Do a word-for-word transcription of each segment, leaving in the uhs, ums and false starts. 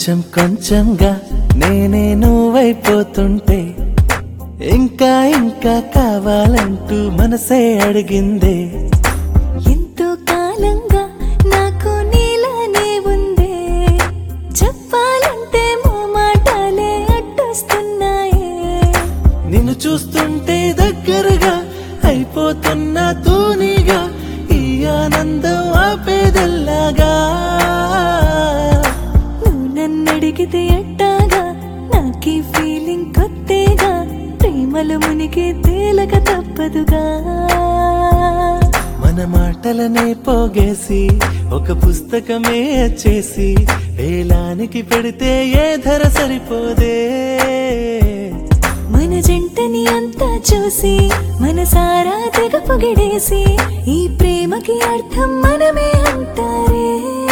కొంచెం కొంచెంగా నేనే నువ్వైపోతుంటే ఇంకా ఇంకా కావాలంటూ మనసే అడిగిందే. ఎంతో కాలంగా నాకు నీలానే ఉందే, చెప్పాలంటే మాటలే అడ్డొస్తున్నాయే. నిన్ను చూస్తుంటే దగ్గరగా అయిపోతున్నా తూనిగా, ఈ ఆనందం ఆపేదెల్లాగా. నువ్వు నన్నడిగితే ఎట్టాగా, నాకీ ఫీలింగ్ కొత్తేగా, ప్రేమలు మునిగి తేలక తప్పదుగా. మన మాటలనే పోగేసి ఒక పుస్తకమే చేసి వేలానికి పెడితే ఏ ధర సరిపోదే. మన జంటని అంతా చూసి మనసారా తెగ పొగిడేసి, ఈ ప్రేమకి అర్థం మనమే అంటారే.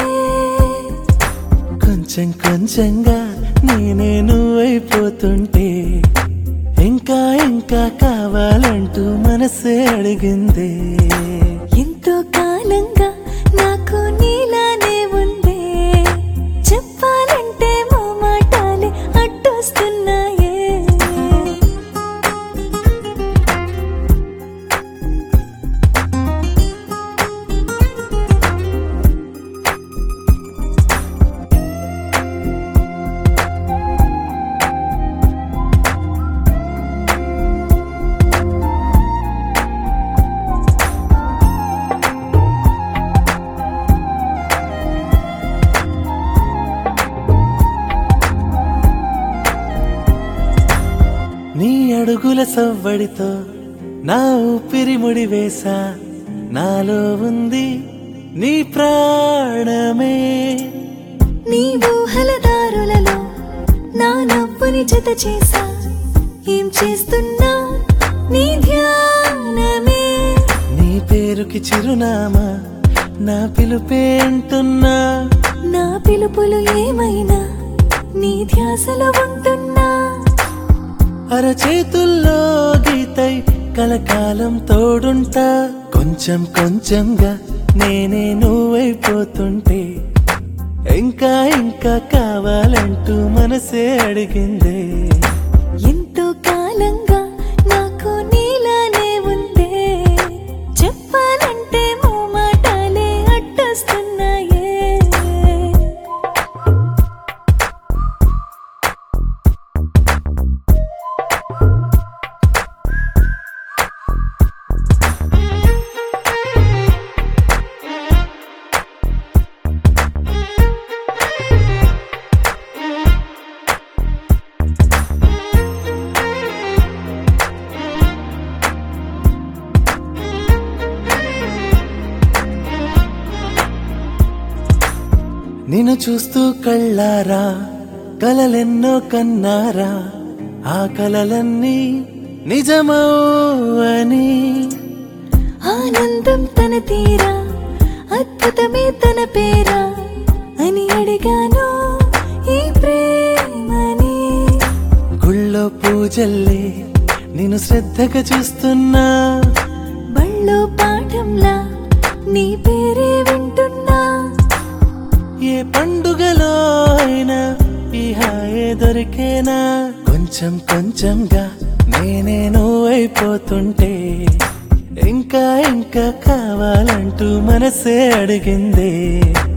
కొంచెం కొంచెంగా నేనే నువ్వైపోతుంటే ఇంకా ఇంకా కావాలంటూ మనసే అడిగిందే. ఎంతో కాలంగా నాకు నీలానే ఉందే, చెప్పాలంటే మా మాటలే అడ్డొస్తున్నాయే. నీ అడుగుల సవ్వడితో నా ఊపిరి ముడివేశా, నాలో ఉంది నీ ప్రాణమే. నీ ఊహల దారులలో నా నవ్వుని జత చేసా, ఏం చేస్తున్నా నీ ధ్యానమే. నీ పేరుకి చిరునామా నా పిలుపే అంటున్నా, నా పిలుపులు ఏమైనా నీ ధ్యాసలో ఉంటున్నా. అరచేతుల్లో గీతై కలకాలం తోడుంటా. కొంచెం కొంచెంగా నేనే నువ్వైపోతుంటే ఇంకా ఇంకా కావాలంటూ మనసే అడిగిందే. ఎంతో కాలంగా నాకు నీలానే ఉందే, చెప్పాలంటే మా మాటలే అడ్డొస్తున్నాయే. నిన్ను చూస్తూ కళ్ళారా కలలెన్నో కన్నారా, ఆ కలలన్నీ నిజమని. ఆనందం తన తీరా, అద్భుతమే తన పేరా అని అడిగాను ఈ ప్రేమని. గుళ్ళో పూజల్లే నిన్ను శ్రద్ధగా చూస్తున్నా, బళ్ళో పాఠంలా నీ పేరే వింటున్నా. ఏ పండుగలో అయినా ఈ హాయే దొరికేనా. కొంచెం కొంచెంగా నేనే నువ్వైపోతుంటే ఇంకా ఇంకా కావాలంటూ మనసే అడిగిందే.